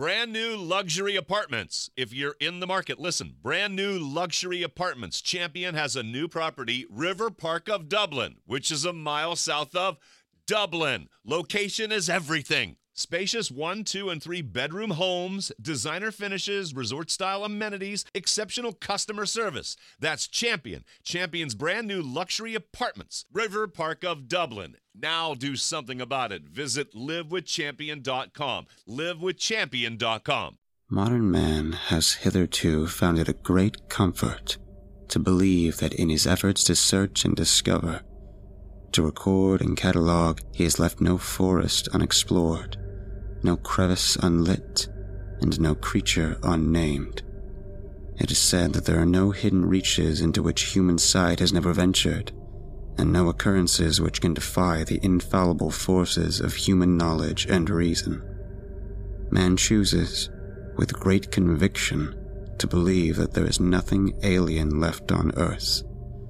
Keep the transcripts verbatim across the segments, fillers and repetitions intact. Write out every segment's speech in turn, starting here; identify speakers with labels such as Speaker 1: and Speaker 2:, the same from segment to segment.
Speaker 1: Brand new luxury apartments. If you're in the market, listen. Brand new luxury apartments. Champion has a new property, River Park of Dublin, which is a mile south of Dublin. Location is everything. Spacious one, two, and three bedroom homes, designer finishes, resort-style amenities, exceptional customer service. That's Champion. Champion's brand new luxury apartments. River Park of Dublin. Now do something about it. Visit live with champion dot com. live with champion dot com.
Speaker 2: Modern man has hitherto found it a great comfort to believe that in his efforts to search and discover, to record and catalogue, he has left no forest unexplored, no crevice unlit, and no creature unnamed. It is said that there are no hidden reaches into which human sight has never ventured, and no occurrences which can defy the infallible forces of human knowledge and reason. Man chooses, with great conviction, to believe that there is nothing alien left on earth.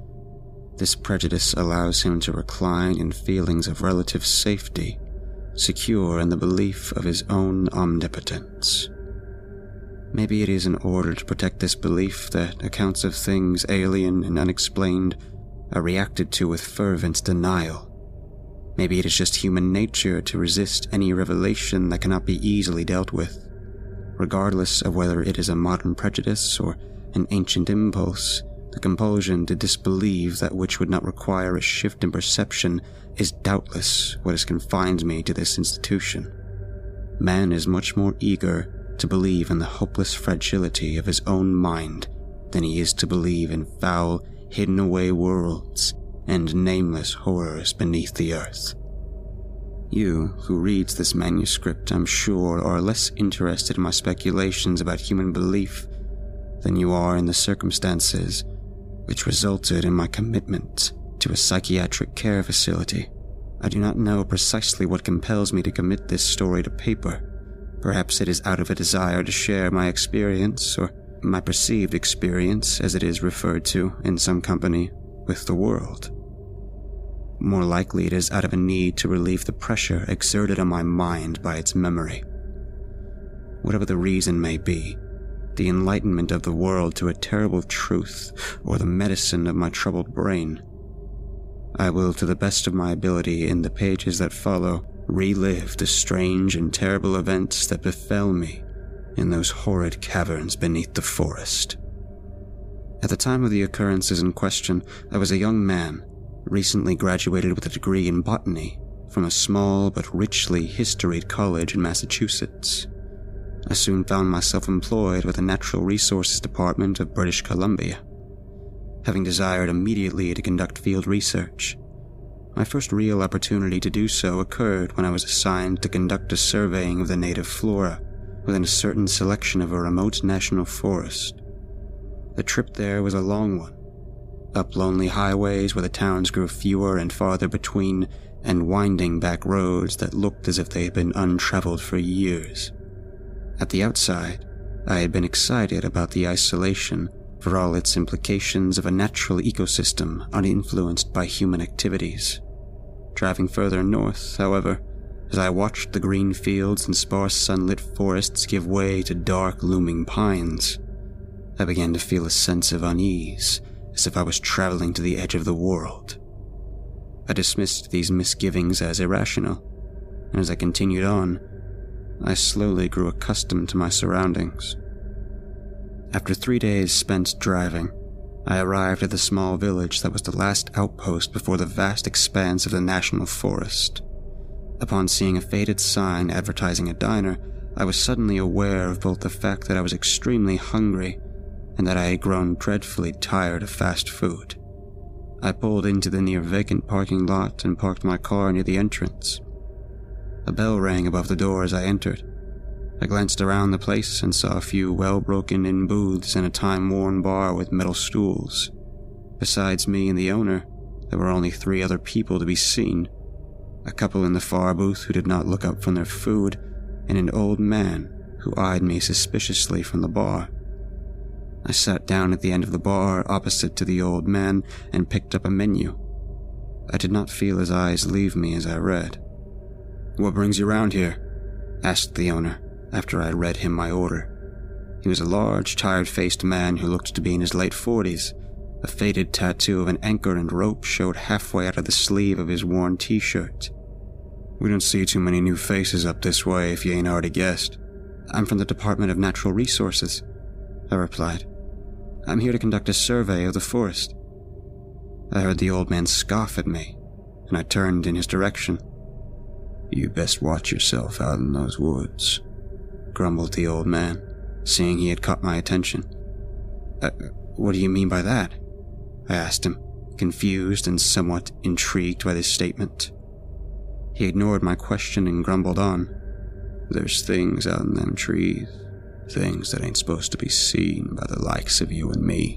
Speaker 2: This prejudice allows him to recline in feelings of relative safety, secure in the belief of his own omnipotence. Maybe it is in order to protect this belief that accounts of things alien and unexplained are reacted to with fervent denial. Maybe it is just human nature to resist any revelation that cannot be easily dealt with, regardless of whether it is a modern prejudice or an ancient impulse. The compulsion to disbelieve that which would not require a shift in perception is doubtless what has confined me to this institution. Man is much more eager to believe in the hopeless fragility of his own mind than he is to believe in foul, hidden-away worlds and nameless horrors beneath the earth. You, who reads this manuscript, I'm sure, are less interested in my speculations about human belief than you are in the circumstances which resulted in my commitment to a psychiatric care facility. I do not know precisely what compels me to commit this story to paper. Perhaps it is out of a desire to share my experience, or my perceived experience, as it is referred to in some company, with the world. More likely it is out of a need to relieve the pressure exerted on my mind by its memory. Whatever the reason may be, the enlightenment of the world to a terrible truth, or the medicine of my troubled brain, I will, to the best of my ability in the pages that follow, relive the strange and terrible events that befell me in those horrid caverns beneath the forest. At the time of the occurrences in question, I was a young man, recently graduated with a degree in botany from a small but richly historied college in Massachusetts. I soon found myself employed with the Natural Resources Department of British Columbia, having desired immediately to conduct field research. My first real opportunity to do so occurred when I was assigned to conduct a surveying of the native flora within a certain selection of a remote national forest. The trip there was a long one, up lonely highways where the towns grew fewer and farther between, and winding back roads that looked as if they had been untraveled for years. At the outside, I had been excited about the isolation for all its implications of a natural ecosystem uninfluenced by human activities. Driving further north, however, as I watched the green fields and sparse sunlit forests give way to dark looming pines, I began to feel a sense of unease, as if I was traveling to the edge of the world. I dismissed these misgivings as irrational, and as I continued on, I slowly grew accustomed to my surroundings. After three days spent driving, I arrived at the small village that was the last outpost before the vast expanse of the national forest. Upon seeing a faded sign advertising a diner, I was suddenly aware of both the fact that I was extremely hungry and that I had grown dreadfully tired of fast food. I pulled into the near vacant parking lot and parked my car near the entrance. A bell rang above the door as I entered. I glanced around the place and saw a few well-broken-in booths and a time-worn bar with metal stools. Besides me and the owner, there were only three other people to be seen. A couple in the far booth who did not look up from their food, and an old man who eyed me suspiciously from the bar. I sat down at the end of the bar opposite to the old man and picked up a menu. I did not feel his eyes leave me as I read. "What brings you round here?" asked the owner, after I had read him my order. He was a large, tired-faced man who looked to be in his late forties. A faded tattoo of an anchor and rope showed halfway out of the sleeve of his worn t-shirt. "We don't see too many new faces up this way, if you ain't already guessed." "I'm from the Department of Natural Resources," I replied. "I'm here to conduct a survey of the forest." I heard the old man scoff at me, and I turned in his direction. "You best watch yourself out in those woods," grumbled the old man, seeing he had caught my attention. Uh, what do you mean by that?" I asked him, confused and somewhat intrigued by this statement. He ignored my question and grumbled on. "There's things out in them trees, things that ain't supposed to be seen by the likes of you and me."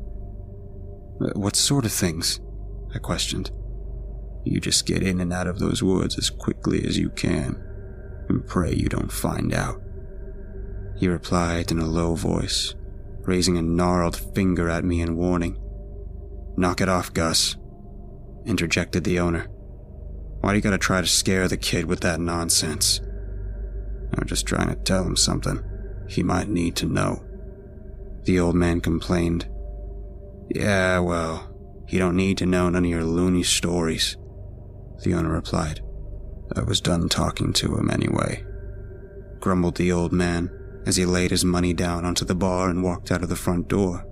Speaker 2: "What sort of things?" I questioned. "You just get in and out of those woods as quickly as you can, and pray you don't find out," he replied in a low voice, raising a gnarled finger at me in warning. "Knock it off, Gus," interjected the owner. "Why do you gotta try to scare the kid with that nonsense?" "I'm just trying to tell him something he might need to know," the old man complained. "Yeah, well, he don't need to know none of your loony stories," the owner replied. "I was done talking to him anyway," grumbled the old man as he laid his money down onto the bar and walked out of the front door.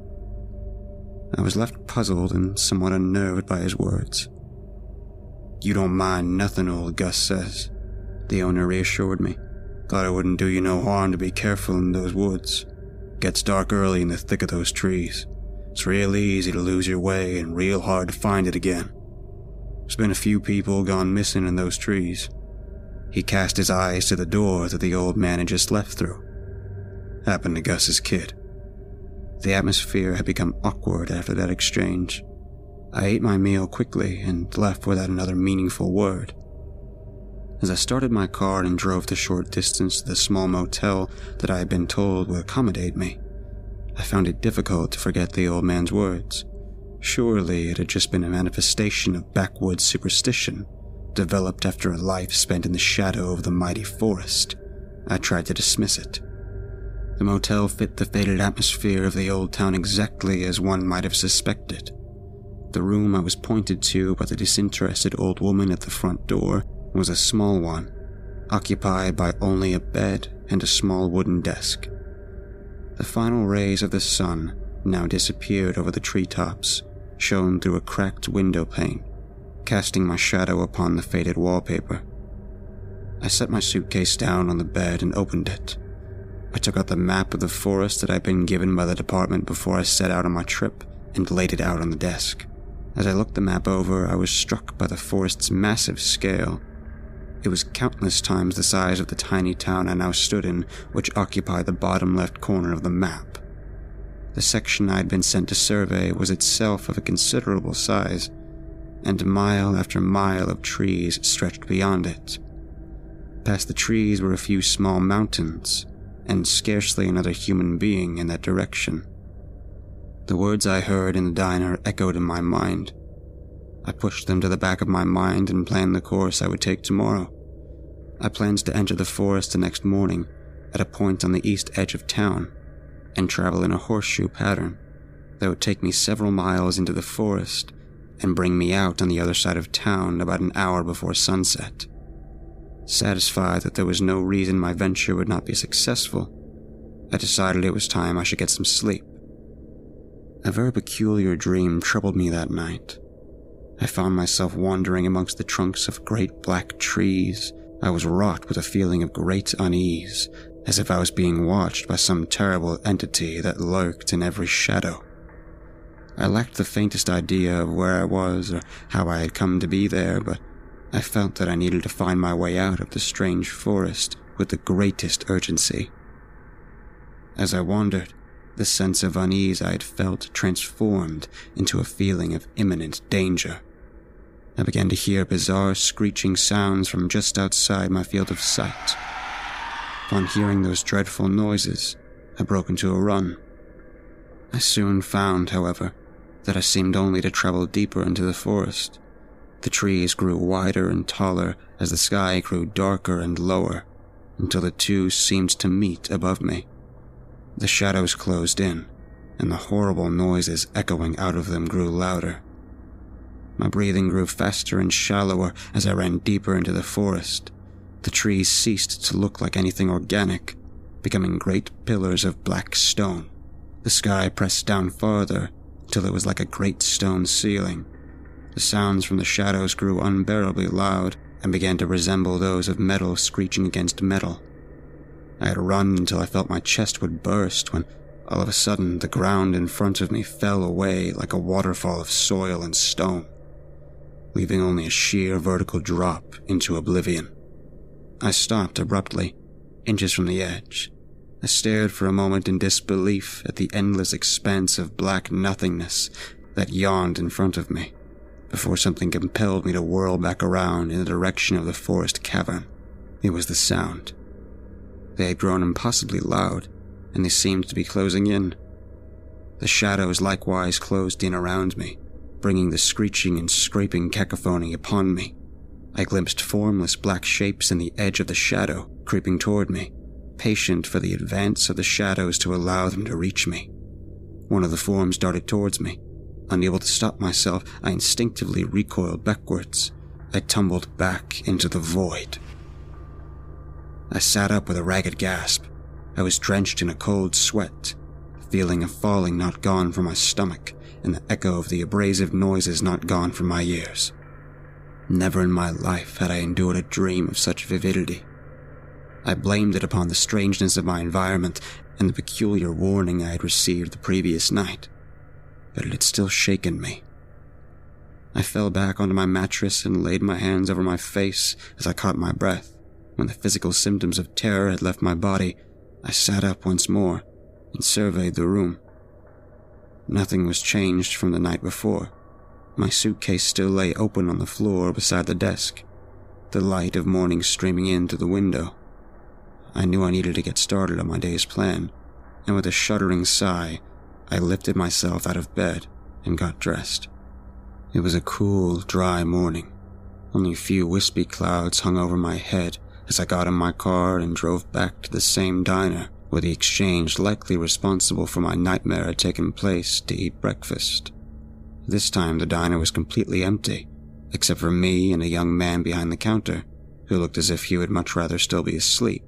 Speaker 2: I was left puzzled and somewhat unnerved by his words. "You don't mind nothing old Gus says," the owner reassured me. "Thought it wouldn't do you no harm to be careful in those woods. Gets dark early in the thick of those trees. It's real easy to lose your way and real hard to find it again. There's been a few people gone missing in those trees." He cast his eyes to the door that the old man had just left through. "Happened to Gus's kid." The atmosphere had become awkward after that exchange. I ate my meal quickly and left without another meaningful word. As I started my car and drove the short distance to the small motel that I had been told would accommodate me, I found it difficult to forget the old man's words. Surely it had just been a manifestation of backwoods superstition, developed after a life spent in the shadow of the mighty forest. I tried to dismiss it. The motel fit the faded atmosphere of the old town exactly as one might have suspected. The room I was pointed to by the disinterested old woman at the front door was a small one, occupied by only a bed and a small wooden desk. The final rays of the sun now disappeared over the treetops, shone through a cracked window pane, casting my shadow upon the faded wallpaper. I set my suitcase down on the bed and opened it. I took out the map of the forest that I'd been given by the department before I set out on my trip and laid it out on the desk. As I looked the map over, I was struck by the forest's massive scale. It was countless times the size of the tiny town I now stood in, which occupied the bottom left corner of the map. The section I had been sent to survey was itself of a considerable size, and mile after mile of trees stretched beyond it. Past the trees were a few small mountains, and scarcely another human being in that direction. The words I heard in the diner echoed in my mind. I pushed them to the back of my mind and planned the course I would take tomorrow. I planned to enter the forest the next morning at a point on the east edge of town and travel in a horseshoe pattern that would take me several miles into the forest and bring me out on the other side of town about an hour before sunset. Satisfied that there was no reason my venture would not be successful, I decided it was time I should get some sleep. A very peculiar dream troubled me that night. I found myself wandering amongst the trunks of great black trees. I was wrought with a feeling of great unease, as if I was being watched by some terrible entity that lurked in every shadow. I lacked the faintest idea of where I was or how I had come to be there, but I felt that I needed to find my way out of the strange forest with the greatest urgency. As I wandered, the sense of unease I had felt transformed into a feeling of imminent danger. I began to hear bizarre screeching sounds from just outside my field of sight. Upon hearing those dreadful noises, I broke into a run. I soon found, however, that I seemed only to travel deeper into the forest. The trees grew wider and taller as the sky grew darker and lower, until the two seemed to meet above me. The shadows closed in, and the horrible noises echoing out of them grew louder. My breathing grew faster and shallower as I ran deeper into the forest. The trees ceased to look like anything organic, becoming great pillars of black stone. The sky pressed down farther till it was like a great stone ceiling. The sounds from the shadows grew unbearably loud and began to resemble those of metal screeching against metal. I had run until I felt my chest would burst when, all of a sudden, the ground in front of me fell away like a waterfall of soil and stone, leaving only a sheer vertical drop into oblivion. I stopped abruptly, inches from the edge. I stared for a moment in disbelief at the endless expanse of black nothingness that yawned in front of me, before something compelled me to whirl back around in the direction of the forest cavern. It was the sound. They had grown impossibly loud, and they seemed to be closing in. The shadows likewise closed in around me, bringing the screeching and scraping cacophony upon me. I glimpsed formless black shapes in the edge of the shadow, creeping toward me, patient for the advance of the shadows to allow them to reach me. One of the forms darted towards me. Unable to stop myself, I instinctively recoiled backwards. I tumbled back into the void. I sat up with a ragged gasp. I was drenched in a cold sweat, feeling of falling not gone from my stomach, and the echo of the abrasive noises not gone from my ears. Never in my life had I endured a dream of such vividity. I blamed it upon the strangeness of my environment and the peculiar warning I had received the previous night, but it had still shaken me. I fell back onto my mattress and laid my hands over my face as I caught my breath. When the physical symptoms of terror had left my body, I sat up once more and surveyed the room. Nothing was changed from the night before. My suitcase still lay open on the floor beside the desk, the light of morning streaming in through the window. I knew I needed to get started on my day's plan, and with a shuddering sigh, I lifted myself out of bed and got dressed. It was a cool, dry morning. Only a few wispy clouds hung over my head as I got in my car and drove back to the same diner where the exchange likely responsible for my nightmare had taken place to eat breakfast. This time the diner was completely empty, except for me and a young man behind the counter, who looked as if he would much rather still be asleep.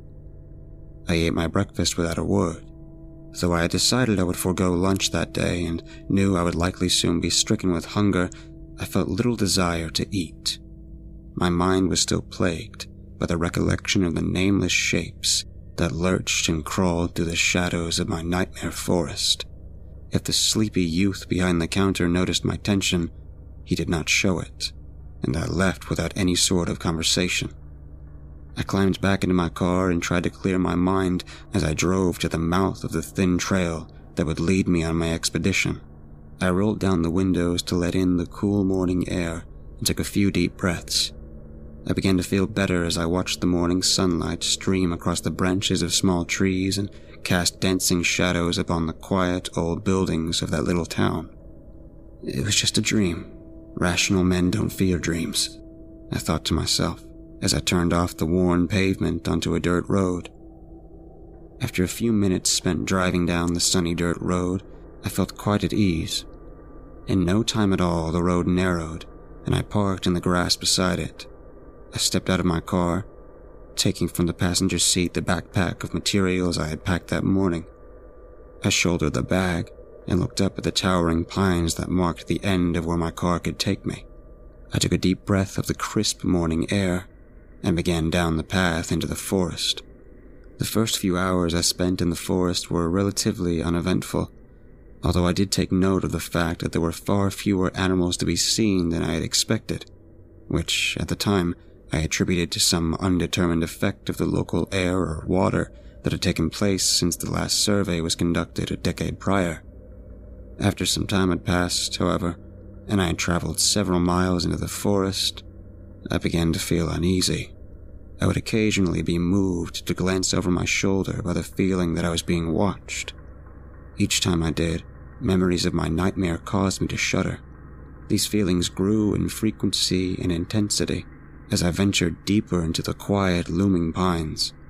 Speaker 2: I ate my breakfast without a word. Though I had decided I would forego lunch that day and knew I would likely soon be stricken with hunger, I felt little desire to eat. My mind was still plagued by the recollection of the nameless shapes that lurched and crawled through the shadows of my nightmare forest. If the sleepy youth behind the counter noticed my tension, he did not show it, and I left without any sort of conversation. I climbed back into my car and tried to clear my mind as I drove to the mouth of the thin trail that would lead me on my expedition. I rolled down the windows to let in the cool morning air and took a few deep breaths. I began to feel better as I watched the morning sunlight stream across the branches of small trees and cast dancing shadows upon the quiet old buildings of that little town. It was just a dream. Rational men don't fear dreams, I thought to myself as I turned off the worn pavement onto a dirt road. After a few minutes spent driving down the sunny dirt road, I felt quite at ease. In no time at all, the road narrowed, and I parked in the grass beside it. I stepped out of my car, taking from the passenger seat the backpack of materials I had packed that morning. I shouldered the bag and looked up at the towering pines that marked the end of where my car could take me. I took a deep breath of the crisp morning air and began down the path into the forest. The first few hours I spent in the forest were relatively uneventful, although I did take note of the fact that there were far fewer animals to be seen than I had expected, which, at the time, I attributed to some undetermined effect of the local air or water that had taken place since the last survey was conducted a decade prior. After some time had passed, however, and I had traveled several miles into the forest, I began to feel uneasy. I would occasionally be moved to glance over my shoulder by the feeling that I was being watched. Each time I did, memories of my nightmare caused me to shudder. These feelings grew in frequency and intensity as I ventured deeper into the quiet, looming pines.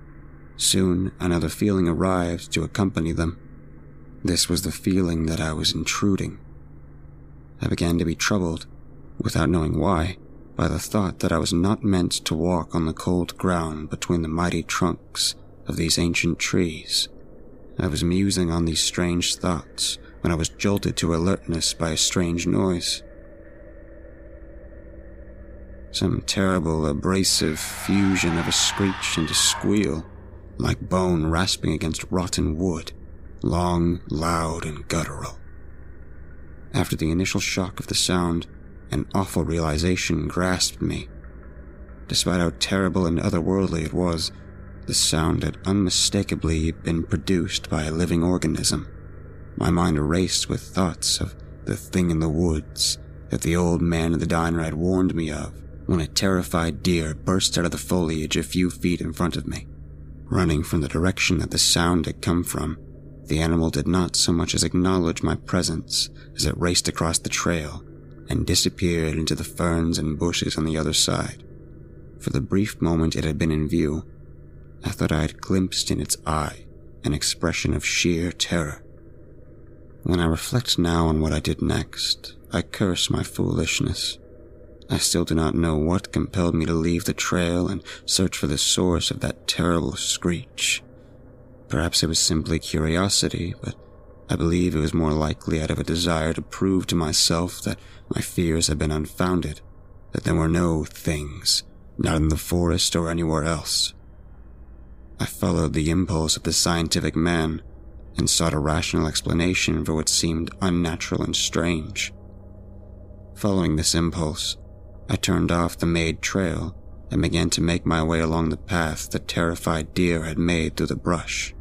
Speaker 2: Soon, another feeling arrived to accompany them. This was the feeling that I was intruding. I began to be troubled, without knowing why, by the thought that I was not meant to walk on the cold ground between the mighty trunks of these ancient trees. I was musing on these strange thoughts when I was jolted to alertness by a strange noise. Some terrible, abrasive fusion of a screech and a squeal, like bone rasping against rotten wood, long, loud, and guttural. After the initial shock of the sound, an awful realization grasped me. Despite how terrible and otherworldly it was, the sound had unmistakably been produced by a living organism. My mind raced with thoughts of the thing in the woods that the old man in the diner had warned me of when a terrified deer burst out of the foliage a few feet in front of me. Running from the direction that the sound had come from, the animal did not so much as acknowledge my presence as it raced across the trail and disappeared into the ferns and bushes on the other side. For the brief moment it had been in view, I thought I had glimpsed in its eye an expression of sheer terror. When I reflect now on what I did next, I curse my foolishness. I still do not know what compelled me to leave the trail and search for the source of that terrible screech. Perhaps it was simply curiosity, but I believe it was more likely out of a desire to prove to myself that my fears had been unfounded, that there were no things, not in the forest or anywhere else. I followed the impulse of the scientific man and sought a rational explanation for what seemed unnatural and strange. Following this impulse, I turned off the made trail and began to make my way along the path the terrified deer had made through the brush.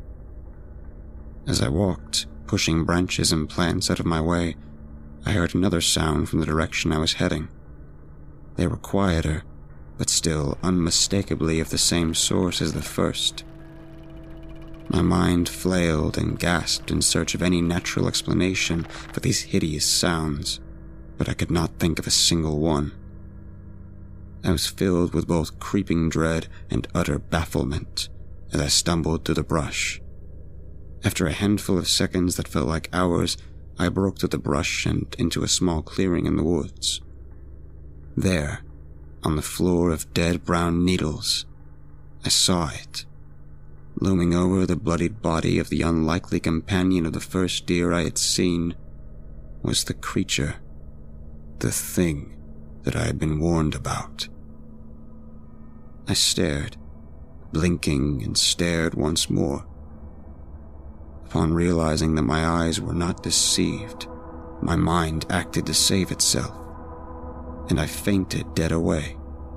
Speaker 2: As I walked, pushing branches and plants out of my way, I heard another sound from the direction I was heading. They were quieter, but still unmistakably of the same source as the first. My mind flailed and gasped in search of any natural explanation for these hideous sounds, but I could not think of a single one. I was filled with both creeping dread and utter bafflement as I stumbled through the brush. After a handful of seconds that felt like hours, I broke through the brush and into a small clearing in the woods. There, on the floor of dead brown needles, I saw it. Looming over the bloodied body of the unlikely companion of the first deer I had seen was the creature, the thing that I had been warned about. I stared, blinking and stared once more. Upon realizing that my eyes were not deceived, my mind acted to save itself, and I fainted dead away.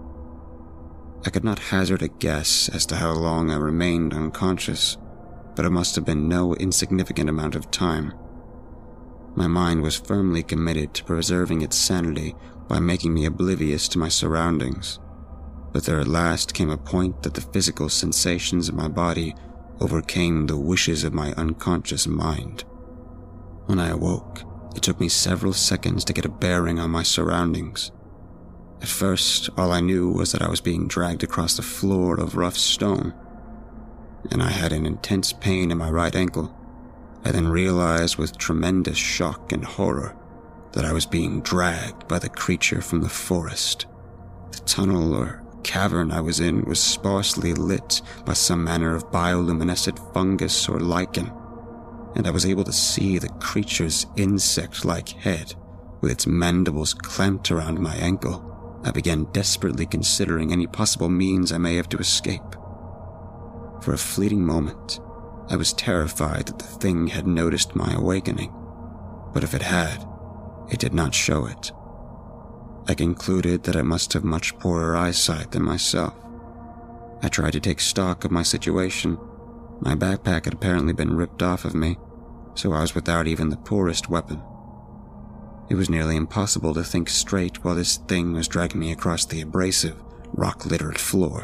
Speaker 2: I could not hazard a guess as to how long I remained unconscious, but it must have been no insignificant amount of time. My mind was firmly committed to preserving its sanity by making me oblivious to my surroundings, but there at last came a point that the physical sensations of my body overcame the wishes of my unconscious mind. When I awoke, it took me several seconds to get a bearing on my surroundings. At first, all I knew was that I was being dragged across the floor of rough stone, and I had an intense pain in my right ankle. I then realized with tremendous shock and horror that I was being dragged by the creature from the forest. The tunnel or cavern I was in was sparsely lit by some manner of bioluminescent fungus or lichen, and I was able to see the creature's insect-like head with its mandibles clamped around my ankle. I began desperately considering any possible means I may have to escape. For a fleeting moment, I was terrified that the thing had noticed my awakening, but if it had, it did not show it. I concluded that I must have much poorer eyesight than myself. I tried to take stock of my situation. My backpack had apparently been ripped off of me, so I was without even the poorest weapon. It was nearly impossible to think straight while this thing was dragging me across the abrasive, rock-littered floor.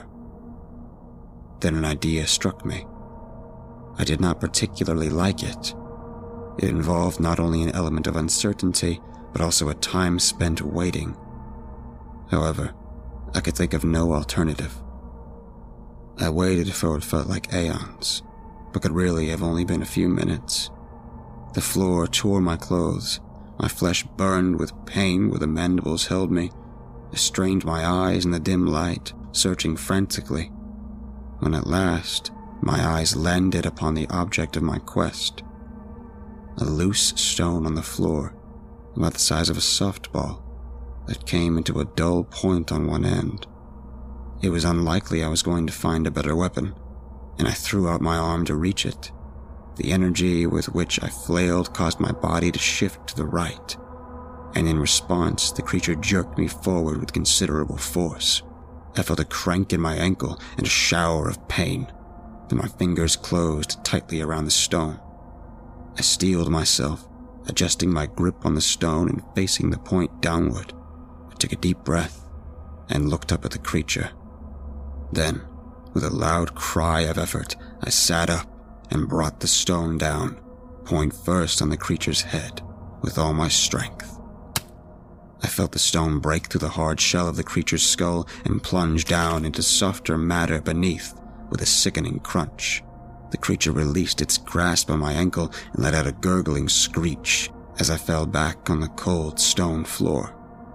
Speaker 2: Then an idea struck me. I did not particularly like it. It involved not only an element of uncertainty, but also a time spent waiting. However, I could think of no alternative. I waited for what felt like aeons, but could really have only been a few minutes. The floor tore my clothes. My flesh burned with pain where the mandibles held me. I strained my eyes in the dim light, searching frantically, when at last my eyes landed upon the object of my quest. A loose stone on the floor, about the size of a softball, that came into a dull point on one end. It was unlikely I was going to find a better weapon, and I threw out my arm to reach it. The energy with which I flailed caused my body to shift to the right, and in response, the creature jerked me forward with considerable force. I felt a crank in my ankle and a shower of pain, then my fingers closed tightly around the stone. I steeled myself, adjusting my grip on the stone and facing the point downward. I took a deep breath and looked up at the creature. Then, with a loud cry of effort, I sat up and brought the stone down, point first on the creature's head, with all my strength. I felt the stone break through the hard shell of the creature's skull and plunge down into softer matter beneath with a sickening crunch. The creature released its grasp on my ankle and let out a gurgling screech as I fell back on the cold stone floor.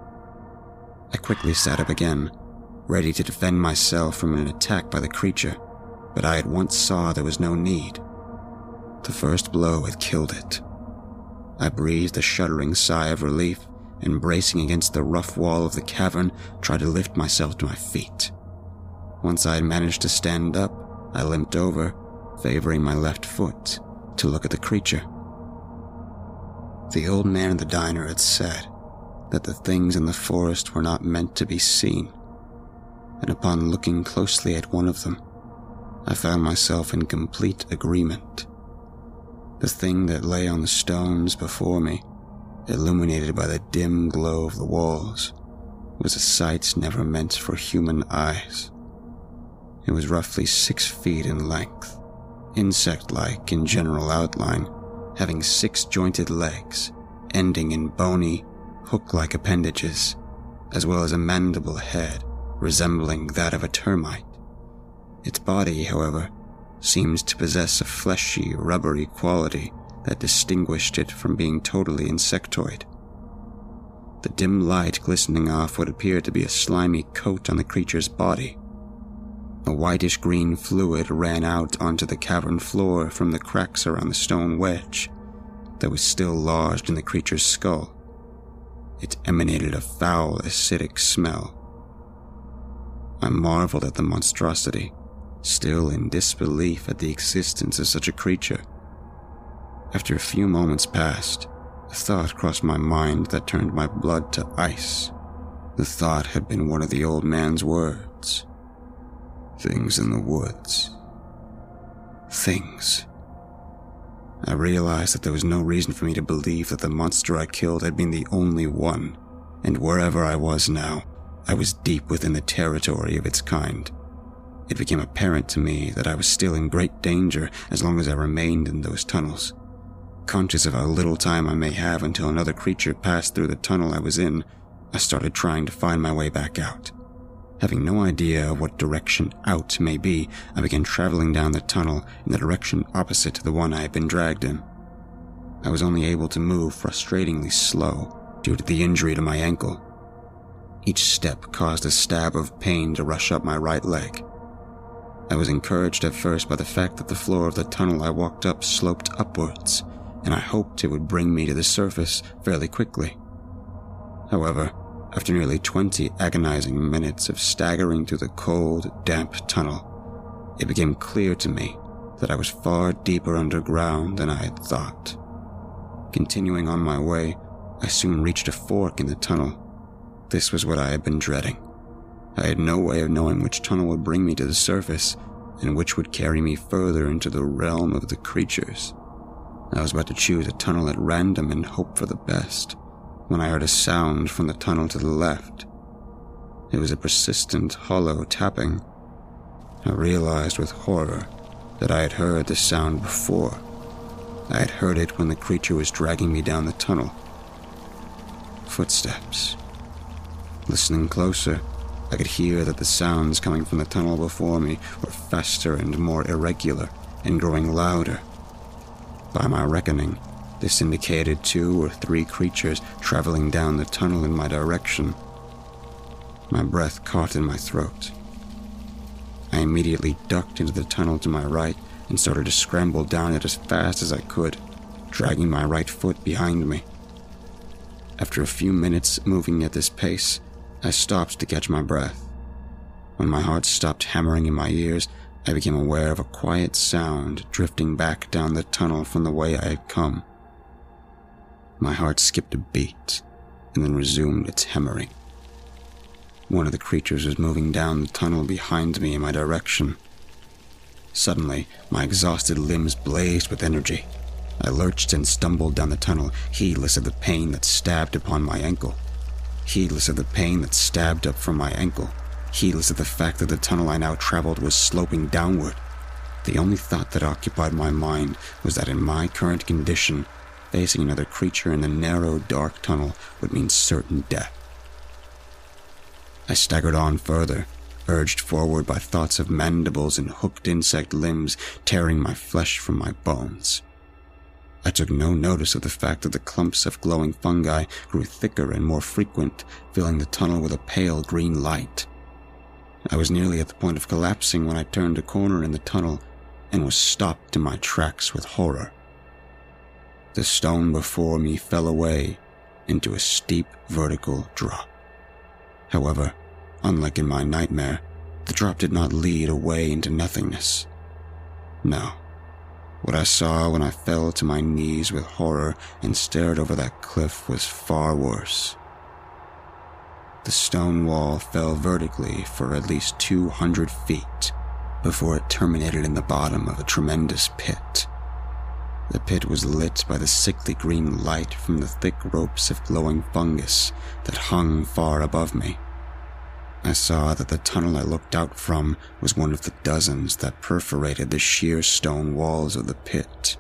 Speaker 2: I quickly sat up again, ready to defend myself from an attack by the creature, but I at once saw there was no need. The first blow had killed it. I breathed a shuddering sigh of relief and, bracing against the rough wall of the cavern, tried to lift myself to my feet. Once I had managed to stand up, I limped over, favoring my left foot, to look at the creature. The old man in the diner had said that the things in the forest were not meant to be seen, and upon looking closely at one of them, I found myself in complete agreement. The thing that lay on the stones before me, illuminated by the dim glow of the walls, was a sight never meant for human eyes. It was roughly six feet in length, insect-like in general outline, having six jointed legs, ending in bony, hook-like appendages, as well as a mandible head resembling that of a termite. Its body, however, seemed to possess a fleshy, rubbery quality that distinguished it from being totally insectoid. The dim light glistening off what appeared to be a slimy coat on the creature's body. A whitish-green fluid ran out onto the cavern floor from the cracks around the stone wedge that was still lodged in the creature's skull. It emanated a foul, acidic smell. I marveled at the monstrosity, still in disbelief at the existence of such a creature. After a few moments passed, a thought crossed my mind that turned my blood to ice. The thought had been one of the old man's words. Things in the woods. Things. I realized that there was no reason for me to believe that the monster I killed had been the only one, and wherever I was now, I was deep within the territory of its kind. It became apparent to me that I was still in great danger as long as I remained in those tunnels. Conscious of how little time I may have until another creature passed through the tunnel I was in, I started trying to find my way back out. Having no idea of what direction out may be, I began traveling down the tunnel in the direction opposite to the one I had been dragged in. I was only able to move frustratingly slow due to the injury to my ankle. Each step caused a stab of pain to rush up my right leg. I was encouraged at first by the fact that the floor of the tunnel I walked up sloped upwards, and I hoped it would bring me to the surface fairly quickly. However, after nearly twenty agonizing minutes of staggering through the cold, damp tunnel, it became clear to me that I was far deeper underground than I had thought. Continuing on my way, I soon reached a fork in the tunnel. This was what I had been dreading. I had no way of knowing which tunnel would bring me to the surface, and which would carry me further into the realm of the creatures. I was about to choose a tunnel at random and hope for the best, when I heard a sound from the tunnel to the left. It was a persistent, hollow tapping. I realized with horror that I had heard the sound before. I had heard it when the creature was dragging me down the tunnel. Footsteps. Listening closer, I could hear that the sounds coming from the tunnel before me were faster and more irregular and growing louder. By my reckoning, this indicated two or three creatures traveling down the tunnel in my direction. My breath caught in my throat. I immediately ducked into the tunnel to my right and started to scramble down it as fast as I could, dragging my right foot behind me. After a few minutes moving at this pace, I stopped to catch my breath. When my heart stopped hammering in my ears, I became aware of a quiet sound drifting back down the tunnel from the way I had come. My heart skipped a beat and then resumed its hammering. One of the creatures was moving down the tunnel behind me in my direction. Suddenly, my exhausted limbs blazed with energy. I lurched and stumbled down the tunnel, heedless of the pain that stabbed upon my ankle. Heedless of the pain that stabbed up from my ankle. Heedless of the fact that the tunnel I now traveled was sloping downward. The only thought that occupied my mind was that in my current condition, facing another creature in the narrow, dark tunnel would mean certain death. I staggered on further, urged forward by thoughts of mandibles and hooked insect limbs tearing my flesh from my bones. I took no notice of the fact that the clumps of glowing fungi grew thicker and more frequent, filling the tunnel with a pale green light. I was nearly at the point of collapsing when I turned a corner in the tunnel and was stopped in my tracks with horror. The stone before me fell away into a steep vertical drop. However, unlike in my nightmare, the drop did not lead away into nothingness. No. What I saw when I fell to my knees with horror and stared over that cliff was far worse. The stone wall fell vertically for at least two hundred feet before it terminated in the bottom of a tremendous pit. The pit was lit by the sickly green light from the thick ropes of glowing fungus that hung far above me. I saw that the tunnel I looked out from was one of the dozens that perforated the sheer stone walls of the pit.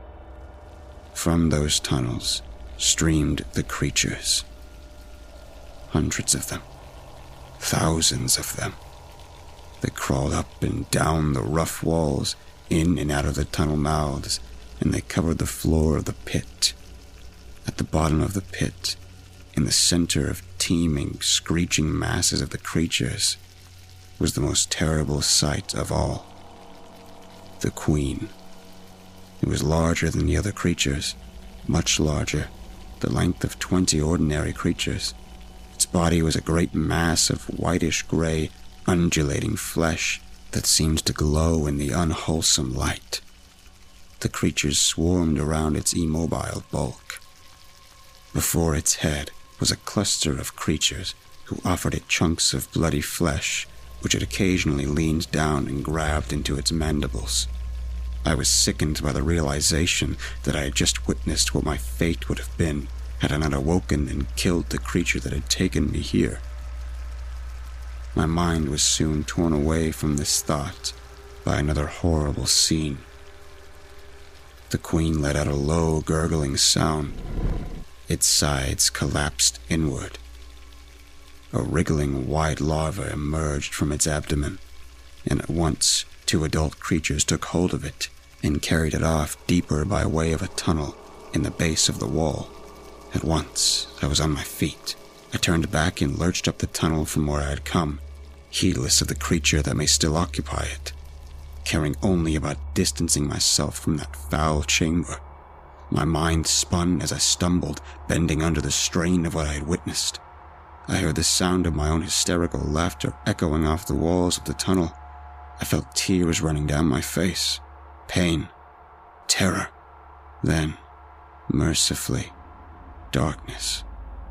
Speaker 2: From those tunnels streamed the creatures. Hundreds of them. Thousands of them. They crawled up and down the rough walls, in and out of the tunnel mouths, and they covered the floor of the pit. At the bottom of the pit, in the center of teeming, screeching masses of the creatures, was the most terrible sight of all. The Queen. It was larger than the other creatures, much larger, the length of twenty ordinary creatures. Its body was a great mass of whitish-gray, undulating flesh that seemed to glow in the unwholesome light. The creatures swarmed around its immobile bulk. Before its head was a cluster of creatures who offered it chunks of bloody flesh, which it occasionally leaned down and grabbed into its mandibles. I was sickened by the realization that I had just witnessed what my fate would have been had I not awoken and killed the creature that had taken me here. My mind was soon torn away from this thought by another horrible scene. The Queen let out a low, gurgling sound. Its sides collapsed inward. A wriggling white larva emerged from its abdomen, and at once two adult creatures took hold of it and carried it off deeper by way of a tunnel in the base of the wall. At once, I was on my feet. I turned back and lurched up the tunnel from where I had come, heedless of the creature that may still occupy it, caring only about distancing myself from that foul chamber. My mind spun as I stumbled, bending under the strain of what I had witnessed. I heard the sound of my own hysterical laughter echoing off the walls of the tunnel. I felt tears running down my face. Pain. Terror. Then, mercifully, darkness.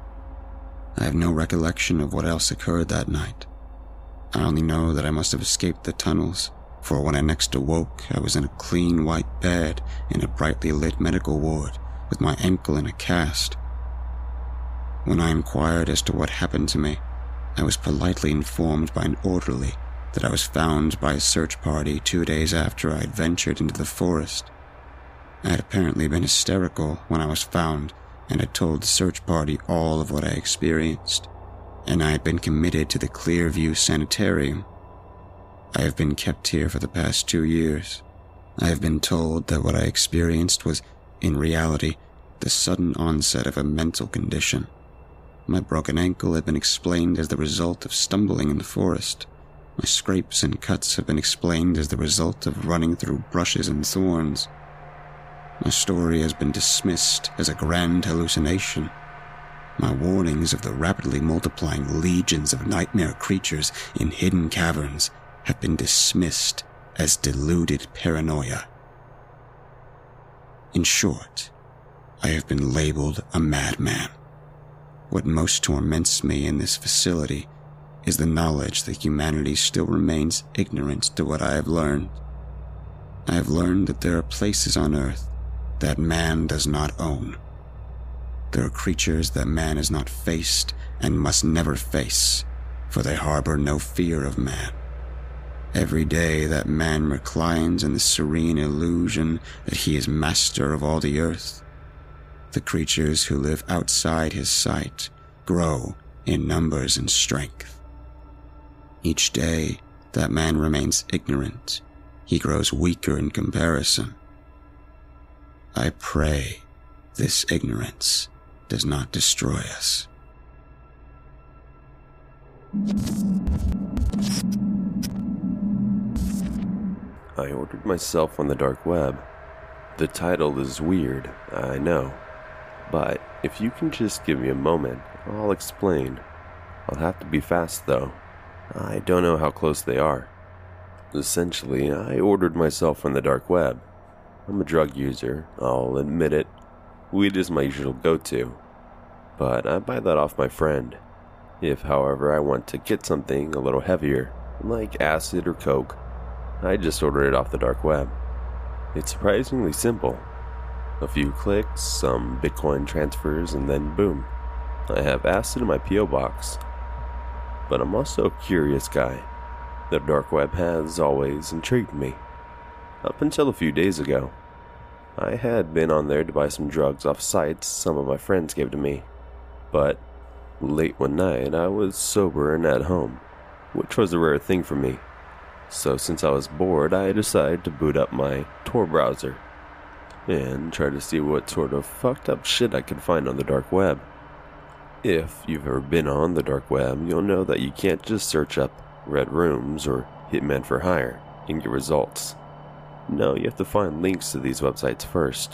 Speaker 2: I have no recollection of what else occurred that night. I only know that I must have escaped the tunnels, for when I next awoke, I was in a clean white bed in a brightly lit medical ward, with my ankle in a cast. When I inquired as to what happened to me, I was politely informed by an orderly that I was found by a search party two days after I had ventured into the forest. I had apparently been hysterical when I was found and had told the search party all of what I experienced. and I had been committed to the Clearview Sanitarium. I have been kept here for the past two years. I have been told that what I experienced was, in reality, the sudden onset of a mental condition. My broken ankle had been explained as the result of stumbling in the forest. My scrapes and cuts have been explained as the result of running through brushes and thorns. My story has been dismissed as a grand hallucination. My warnings of the rapidly multiplying legions of nightmare creatures in hidden caverns have been dismissed as deluded paranoia. In short, I have been labeled a madman. What most torments me in this facility is the knowledge that humanity still remains ignorant to what I have learned. I have learned that there are places on Earth that man does not own. There are creatures that man has not faced and must never face, for they harbor no fear of man. Every day that man reclines in the serene illusion that he is master of all the earth, the creatures who live outside his sight grow in numbers and strength. Each day that man remains ignorant, he grows weaker in comparison. I pray this ignorance does not destroy us.
Speaker 3: I ordered myself on the dark web. The title is weird, I know. But if you can just give me a moment, I'll explain. I'll have to be fast though. I don't know how close they are. Essentially, I ordered myself on the dark web. I'm a drug user, I'll admit it. Weed is my usual go-to. But I buy that off my friend. If, however, I want to get something a little heavier, like acid or coke, I just order it off the dark web. It's surprisingly simple. A few clicks, some Bitcoin transfers, and then boom, I have acid in my P O box. But I'm also a curious guy. The dark web has always intrigued me. Up until a few days ago, I had been on there to buy some drugs off sites some of my friends gave to me. But late one night, I was sober and at home, which was a rare thing for me. So since I was bored, I decided to boot up my Tor browser and try to see what sort of fucked up shit I could find on the dark web. If you've ever been on the dark web, you'll know that you can't just search up Red Rooms or Hitman for Hire and get results. No, you have to find links to these websites first.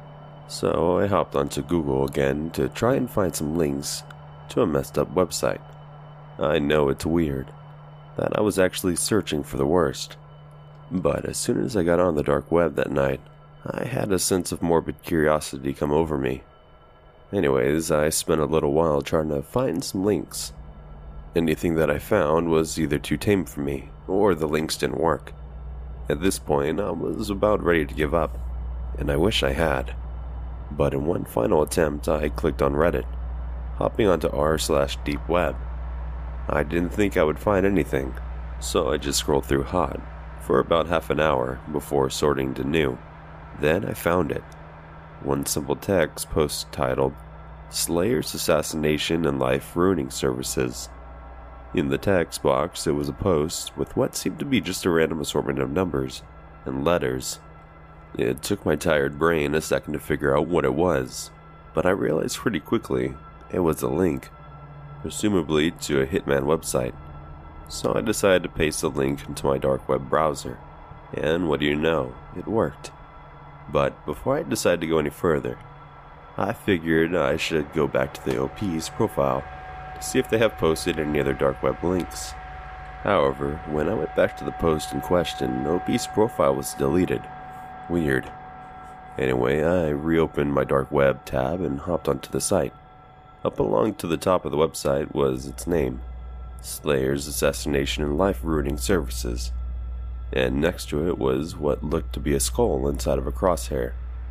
Speaker 3: So I hopped onto Google again to try and find some links to a messed up website. I know it's weird that I was actually searching for the worst. But as soon as I got on the dark web that night, I had a sense of morbid curiosity come over me. Anyways, I spent a little while trying to find some links. Anything that I found was either too tame for me, or the links didn't work. At this point, I was about ready to give up, and I wish I had. But in one final attempt, I clicked on Reddit, hopping onto r slash deep web. I didn't think I would find anything, so I just scrolled through hot for about half an hour before sorting to new. Then I found it. One simple text post titled, Slayer's Assassination and Life Ruining Services. In the text box, it was a post with what seemed to be just a random assortment of numbers and letters. It took my tired brain a second to figure out what it was, but I realized pretty quickly it was a link, presumably to a Hitman website. So I decided to paste the link into my dark web browser, and what do you know, it worked. But before I decided to go any further, I figured I should go back to the O P's profile to see if they have posted any other dark web links. However, when I went back to the post in question, O P's profile was deleted. Weird. Anyway, I reopened my dark web tab and hopped onto the site. Up along to the top of the website was its name, Slayer's Assassination and Life Ruining Services, and next to it was what looked to be a skull inside of a crosshair.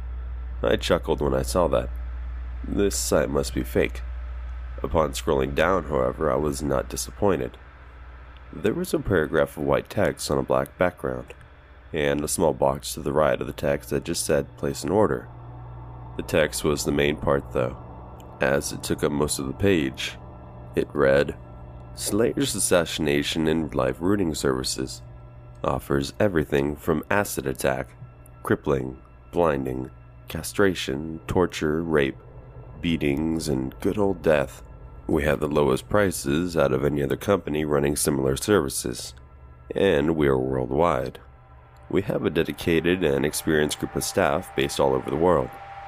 Speaker 3: I chuckled when I saw that. This site must be fake. Upon scrolling down, however, I was not disappointed. There was a paragraph of white text on a black background, and a small box to the right of the text that just said place an order. The text was the main part though, as it took up most of the page. It read, Slayer's Assassination and Life Rooting Services offers everything from acid attack, crippling, blinding, castration, torture, rape, beatings, and good old death. We have the lowest prices out of any other company running similar services, and we are worldwide. We have a dedicated and experienced group of staff based all over the world.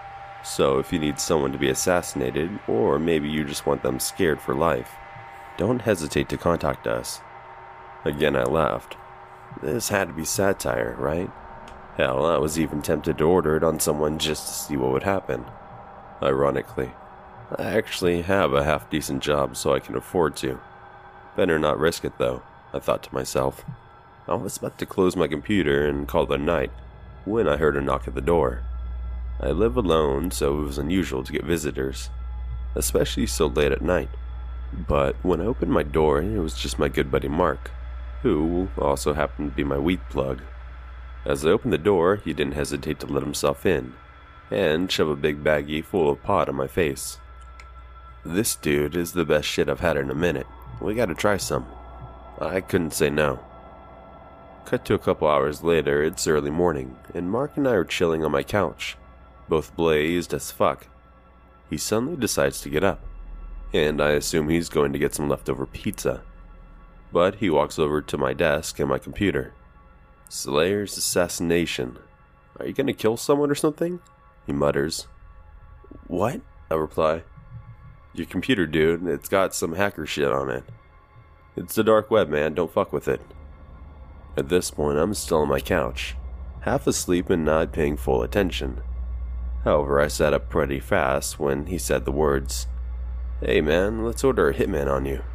Speaker 3: So if you need someone to be assassinated, or maybe you just want them scared for life, don't hesitate to contact us. Again, I laughed. This had to be satire, right? Hell, I was even tempted to order it on someone just to see what would happen. Ironically, I actually have a half-decent job, so I can afford to. Better not risk it, though, I thought to myself. I was about to close my computer and call it a night when I heard a knock at the door. I live alone, so it was unusual to get visitors, especially so late at night. But when I opened my door, it was just my good buddy Mark, who also happened to be my weed plug. As I opened the door, he didn't hesitate to let himself in, and shove a big baggie full of pot on my face. This dude is the best shit I've had in a minute. We gotta try some. I couldn't say no. Cut to a couple hours later, it's early morning, and Mark and I are chilling on my couch, both blazed as fuck. He suddenly decides to get up, and I assume he's going to get some leftover pizza. But he walks over to my desk and my computer. Slayer's Assassination. Are you gonna kill someone or something? He mutters. What? I reply. Your computer, dude. It's got some hacker shit on it. It's the dark web, man. Don't fuck with it. At this point, I'm still on my couch, half asleep and not paying full attention. However, I sat up pretty fast when he said the words, Hey man, let's order a hitman on you.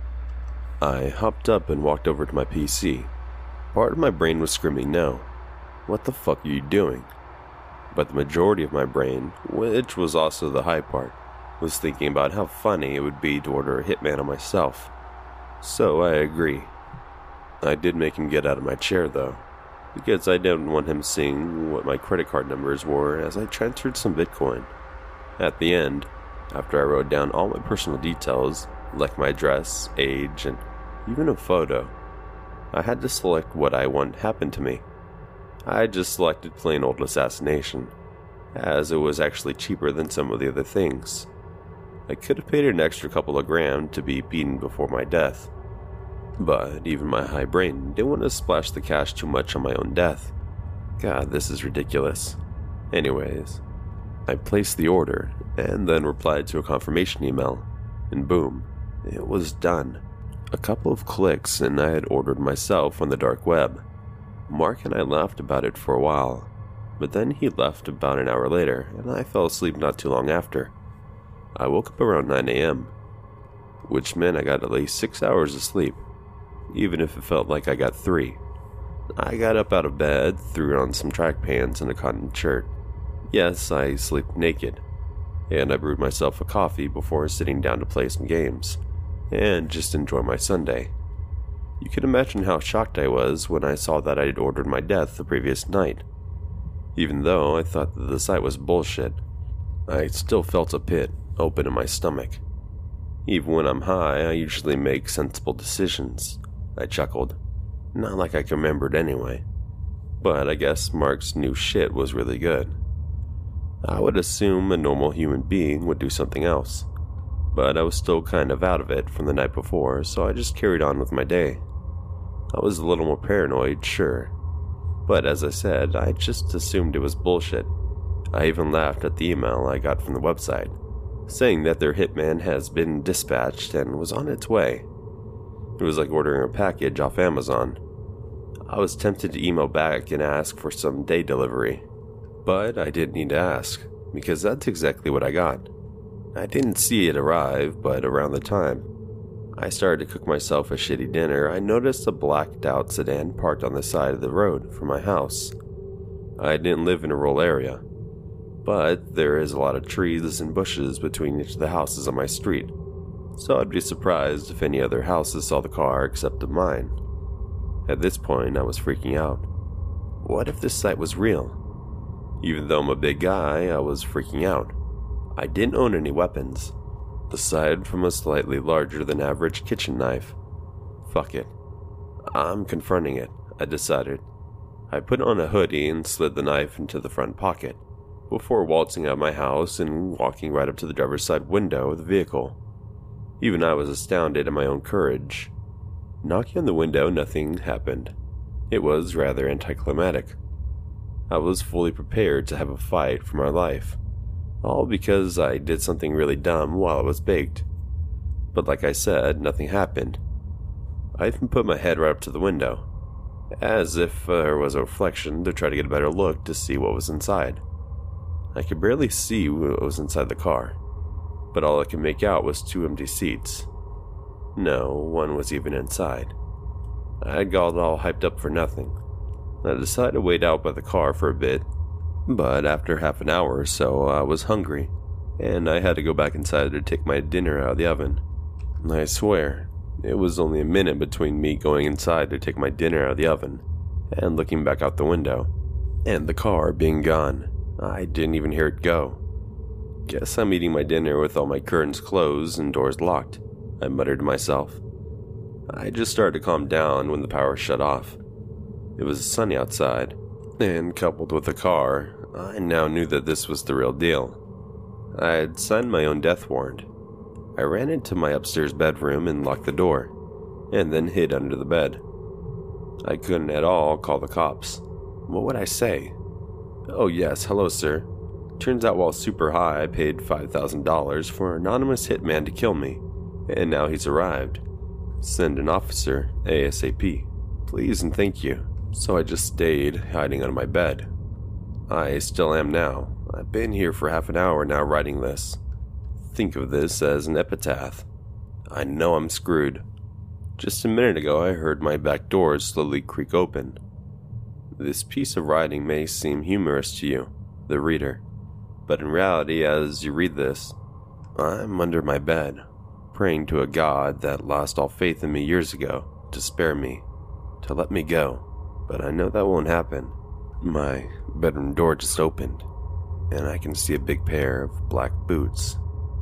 Speaker 3: I hopped up and walked over to my P C. Part of my brain was screaming no. What the fuck are you doing? But the majority of my brain, which was also the high part, was thinking about how funny it would be to order a hitman on myself. So I agree. I did make him get out of my chair though, because I didn't want him seeing what my credit card numbers were as I transferred some Bitcoin. At the end, after I wrote down all my personal details, like my address, age, and even a photo, I had to select what I want happened to me. I just selected plain old assassination, as it was actually cheaper than some of the other things. I could have paid an extra couple of grand to be beaten before my death, but even my high brain didn't want to splash the cash too much on my own death. God, this is ridiculous. Anyways, I placed the order and then replied to a confirmation email, and boom, it was done. A couple of clicks and I had ordered myself on the dark web. Mark and I laughed about it for a while, but then he left about an hour later and I fell asleep not too long after. I woke up around nine a.m., which meant I got at least six hours of sleep, even if it felt like I got three. I got up out of bed, threw on some track pants and a cotton shirt. Yes, I sleep naked, and I brewed myself a coffee before sitting down to play some games, and just enjoy my Sunday. You can imagine how shocked I was when I saw that I had ordered my death the previous night. Even though I thought that the site was bullshit, I still felt a pit open in my stomach. Even when I'm high, I usually make sensible decisions. I chuckled. Not like I can remember it anyway. But I guess Mark's new shit was really good. I would assume a normal human being would do something else, but I was still kind of out of it from the night before, so I just carried on with my day. I was a little more paranoid, sure, but as I said, I just assumed it was bullshit. I even laughed at the email I got from the website, saying that their hitman has been dispatched and was on its way. It was like ordering a package off Amazon. I was tempted to email back and ask for some day delivery, but I didn't need to ask, because that's exactly what I got. I didn't see it arrive, but around the time I started to cook myself a shitty dinner, I noticed a blacked out sedan parked on the side of the road from my house. I didn't live in a rural area, but there is a lot of trees and bushes between each of the houses on my street, so I'd be surprised if any other houses saw the car except of mine. At this point, I was freaking out. What if this site was real? Even though I'm a big guy, I was freaking out. I didn't own any weapons, aside from a slightly larger than average kitchen knife. Fuck it. I'm confronting it, I decided. I put on a hoodie and slid the knife into the front pocket, before waltzing out of my house and walking right up to the driver's side window of the vehicle. Even I was astounded at my own courage. Knocking on the window, nothing happened. It was rather anticlimactic. I was fully prepared to have a fight for my life, all because I did something really dumb while I was baked. But like I said, nothing happened. I even put my head right up to the window, as if there was a reflection to try to get a better look to see what was inside. I could barely see what was inside the car, but all I could make out was two empty seats. No one was even inside. I had got all hyped up for nothing. I decided to wait out by the car for a bit, but after half an hour or so I was hungry, and I had to go back inside to take my dinner out of the oven. I swear, it was only a minute between me going inside to take my dinner out of the oven and looking back out the window, and the car being gone. I didn't even hear it go. Guess I'm eating my dinner with all my curtains closed and doors locked, I muttered to myself. I just started to calm down when the power shut off. It was sunny outside, and coupled with the car, I now knew that this was the real deal. I had signed my own death warrant. I ran into my upstairs bedroom and locked the door, and then hid under the bed. I couldn't at all call the cops. What would I say? Oh yes, hello sir. Turns out while super high I paid five thousand dollars for an anonymous hitman to kill me, and now he's arrived. Send an officer, ASAP. Please and thank you. So I just stayed hiding under my bed. I still am now. I've been here for half an hour now writing this. Think of this as an epitaph. I know I'm screwed. Just a minute ago I heard my back door slowly creak open. This piece of writing may seem humorous to you, the reader, but in reality as you read this, I'm under my bed, praying to a God that lost all faith in me years ago to spare me, to let me go, but I know that won't happen. My bedroom door just opened, and I can see a big pair of black boots.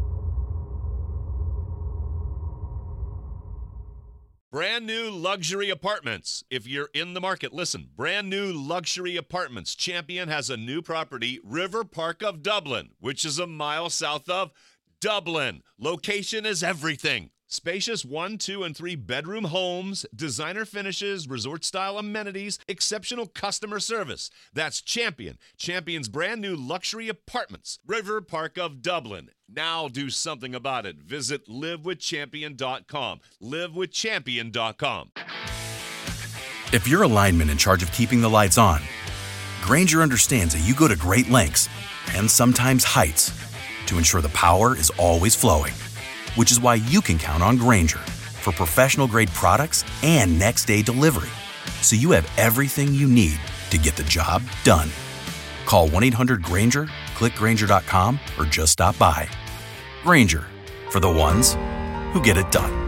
Speaker 1: Brand new luxury apartments. If you're in the market, listen. Brand new luxury apartments. Champion has a new property, River Park of Dublin, which is a mile south of Dublin. Location is everything. Spacious one, two, and three bedroom homes, designer finishes, resort-style amenities, exceptional customer service. That's Champion. Champion's brand new luxury apartments, River Park of Dublin. Now do something about it. Visit live with champion dot com. live with champion dot com.
Speaker 4: If you're a lineman in charge of keeping the lights on, Grainger understands that you go to great lengths and sometimes heights to ensure the power is always flowing. Which is why you can count on Grainger for professional-grade products and next-day delivery, so you have everything you need to get the job done. Call one eight hundred Grainger, click Grainger dot com, or just stop by. Grainger, for the ones who get it done.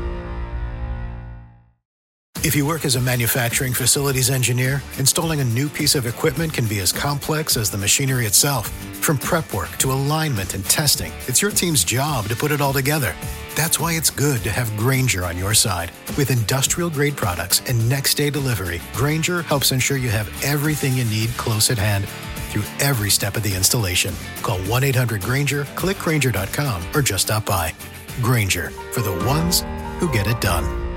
Speaker 5: If you work as a manufacturing facilities engineer, installing a new piece of equipment can be as complex as the machinery itself. From prep work to alignment and testing, it's your team's job to put it all together. That's why it's good to have Grainger on your side. With industrial-grade products and next-day delivery, Grainger helps ensure you have everything you need close at hand through every step of the installation. Call one eight hundred Grainger, click Grainger dot com, or just stop by. Grainger, for the ones who get it done.